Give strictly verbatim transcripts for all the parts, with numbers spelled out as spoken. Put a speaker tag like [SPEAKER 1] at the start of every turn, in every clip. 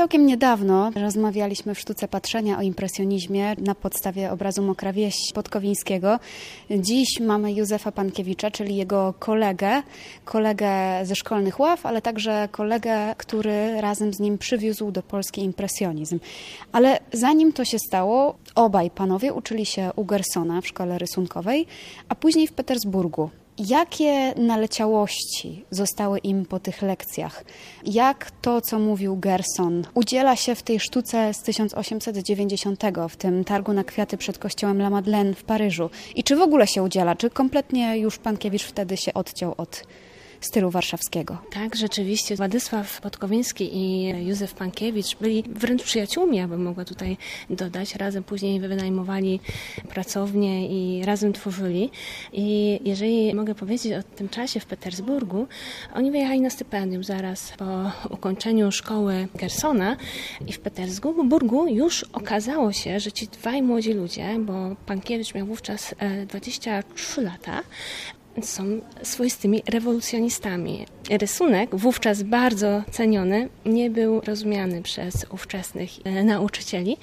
[SPEAKER 1] Całkiem niedawno rozmawialiśmy w Sztuce Patrzenia o impresjonizmie na podstawie obrazu Mokra Wieś Podkowińskiego. Dziś mamy Józefa Pankiewicza, czyli jego kolegę, kolegę ze szkolnych ław, ale także kolegę, który razem z nim przywiózł do Polski impresjonizm. Ale zanim to się stało, obaj panowie uczyli się u Gersona w szkole rysunkowej, a później w Petersburgu. Jakie naleciałości zostały im po tych lekcjach? Jak to, co mówił Gerson, udziela się w tej sztuce z tysiąc osiemset dziewięćdziesiątego, w tym targu na kwiaty przed kościołem La Madeleine w Paryżu? I czy w ogóle się udziela? Czy kompletnie już Pankiewicz wtedy się odciął od stylu warszawskiego?
[SPEAKER 2] Tak, rzeczywiście. Władysław Podkowiński i Józef Pankiewicz byli wręcz przyjaciółmi, ja bym mogła tutaj dodać. Razem później wynajmowali pracownię i razem tworzyli. I jeżeli mogę powiedzieć o tym czasie w Petersburgu, oni wyjechali na stypendium zaraz po ukończeniu szkoły Gersona i w Petersburgu już okazało się, że ci dwaj młodzi ludzie, bo Pankiewicz miał wówczas dwadzieścia trzy lata, są swoistymi rewolucjonistami. Rysunek, wówczas bardzo ceniony, nie był rozumiany przez ówczesnych nauczycieli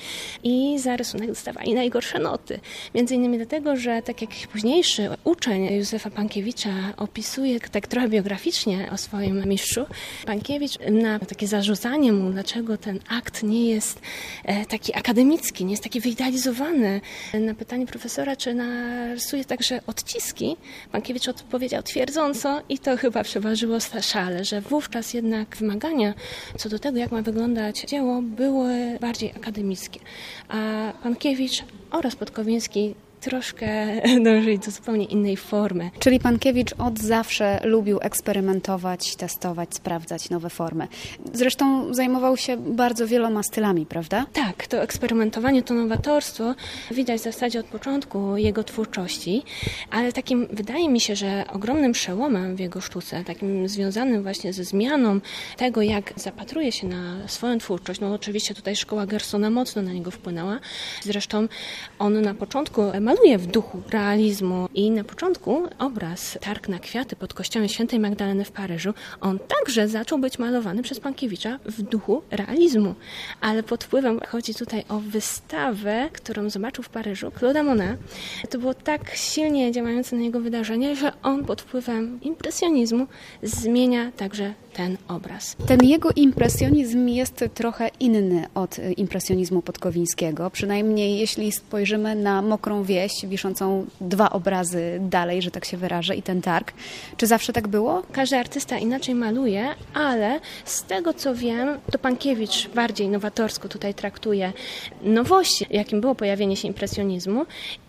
[SPEAKER 2] i za rysunek dostawali najgorsze noty. Między innymi dlatego, że tak jak późniejszy uczeń Józefa Pankiewicza opisuje tak trochę biograficznie o swoim mistrzu, Pankiewicz na takie zarzucanie mu, dlaczego ten akt nie jest taki akademicki, nie jest taki wyidealizowany, na pytanie profesora, czy narysuje także odciski, Pankiewicz odpowiedział twierdząco i to chyba przeważyło szale, że wówczas jednak wymagania co do tego, jak ma wyglądać dzieło, były bardziej akademickie. A Pankiewicz oraz Podkowiński troszkę dążyli do zupełnie innej formy.
[SPEAKER 1] Czyli Pankiewicz od zawsze lubił eksperymentować, testować, sprawdzać nowe formy. Zresztą zajmował się bardzo wieloma stylami, prawda?
[SPEAKER 2] Tak, to eksperymentowanie, to nowatorstwo widać w zasadzie od początku jego twórczości, ale takim, wydaje mi się, że ogromnym przełomem w jego sztuce, takim związanym właśnie ze zmianą tego, jak zapatruje się na swoją twórczość, no oczywiście tutaj szkoła Gersona mocno na niego wpłynęła. Zresztą on na początku maluje w duchu realizmu i na początku obraz Targ na kwiaty pod kościołem Świętej Magdaleny w Paryżu, on także zaczął być malowany przez Pankiewicza w duchu realizmu. Ale pod wpływem, chodzi tutaj o wystawę, którą zobaczył w Paryżu, Claude'a Monet. To było tak silnie działające na niego wydarzenie, że on pod wpływem impresjonizmu zmienia także ten obraz.
[SPEAKER 1] Ten jego impresjonizm jest trochę inny od impresjonizmu Podkowińskiego, przynajmniej jeśli spojrzymy na Mokrą Wieś, wiszącą dwa obrazy dalej, że tak się wyrażę, i ten targ. Czy zawsze tak było?
[SPEAKER 2] Każdy artysta inaczej maluje, ale z tego co wiem, to Pankiewicz bardziej nowatorsko tutaj traktuje nowości, jakim było pojawienie się impresjonizmu,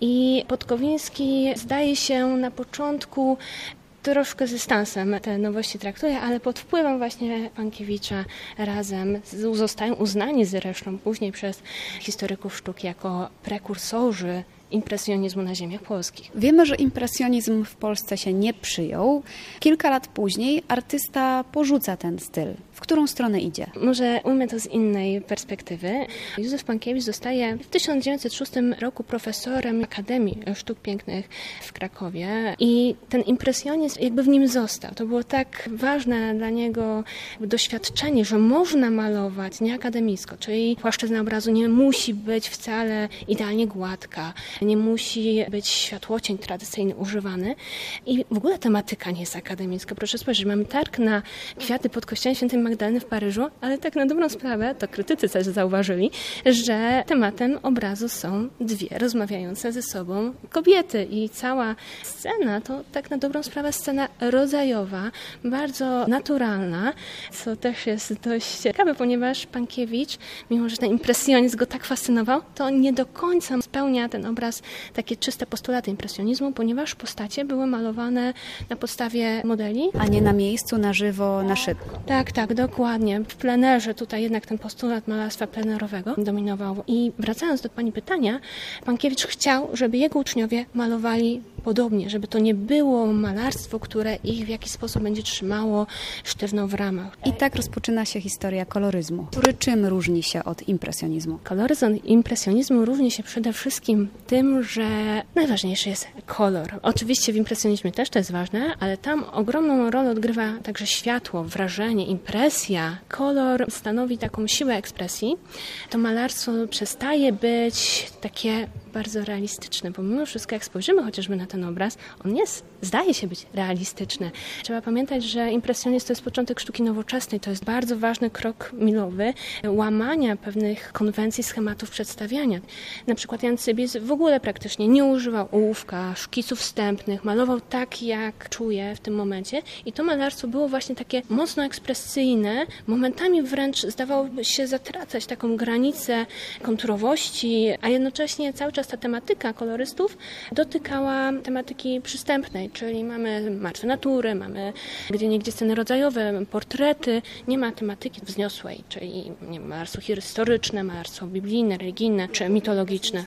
[SPEAKER 2] i Podkowiński zdaje się na początku troszkę z dystansem te nowości traktuje, ale pod wpływem właśnie Pankiewicza razem zostają uznani zresztą później przez historyków sztuki jako prekursorzy impresjonizmu na ziemiach polskich.
[SPEAKER 1] Wiemy, że impresjonizm w Polsce się nie przyjął. Kilka lat później artysta porzuca ten styl. W którą stronę idzie?
[SPEAKER 2] Może ujmę to z innej perspektywy. Józef Pankiewicz zostaje w tysiąc dziewięćset szóstym roku profesorem Akademii Sztuk Pięknych w Krakowie i ten impresjonizm jakby w nim został. To było tak ważne dla niego doświadczenie, że można malować nieakademicko, czyli płaszczyzna obrazu nie musi być wcale idealnie gładka, nie musi być światłocień tradycyjny używany i w ogóle tematyka nie jest akademicka. Proszę spojrzeć, mamy targ na kwiaty pod kościołem Świętej Magdaleny w Paryżu, ale tak na dobrą sprawę, to krytycy też zauważyli, że tematem obrazu są dwie rozmawiające ze sobą kobiety i cała scena to tak na dobrą sprawę scena rodzajowa, bardzo naturalna, co też jest dość ciekawe, ponieważ Pankiewicz, mimo że ten impresjonizm go tak fascynował, to nie do końca spełnia ten obraz takie czyste postulaty impresjonizmu, ponieważ postacie były malowane na podstawie modeli.
[SPEAKER 1] A nie na miejscu, na żywo, na szybko.
[SPEAKER 2] Tak, tak, dokładnie. W plenerze tutaj jednak ten postulat malarstwa plenerowego dominował. I wracając do pani pytania, Pankiewicz chciał, żeby jego uczniowie malowali podobnie, żeby to nie było malarstwo, które ich w jakiś sposób będzie trzymało sztywno w ramach.
[SPEAKER 1] I tak rozpoczyna się historia koloryzmu, który czym różni się od impresjonizmu?
[SPEAKER 2] Koloryzm impresjonizmu różni się przede wszystkim tym, że najważniejszy jest kolor. Oczywiście w impresjonizmie też to jest ważne, ale tam ogromną rolę odgrywa także światło, wrażenie, impresja. Kolor stanowi taką siłę ekspresji. To malarstwo przestaje być takie bardzo realistyczne, bo mimo wszystko jak spojrzymy chociażby na ten obraz, on jest, zdaje się być realistyczny. Trzeba pamiętać, że impresjonizm to jest początek sztuki nowoczesnej, to jest bardzo ważny krok milowy łamania pewnych konwencji, schematów przedstawiania. Na przykład Jan Sybis w ogóle praktycznie nie używał ołówka, szkiców wstępnych, malował tak, jak czuje w tym momencie i to malarstwo było właśnie takie mocno ekspresyjne, momentami wręcz zdawałoby się zatracać taką granicę konturowości, a jednocześnie cały czas ta tematyka kolorystów dotykała tematyki przystępnej, czyli mamy martwe natury, mamy gdzieniegdzie sceny rodzajowe, portrety, nie ma tematyki wzniosłej, czyli nie, malarstwo historyczne, malarstwo biblijne, religijne czy mitologiczne.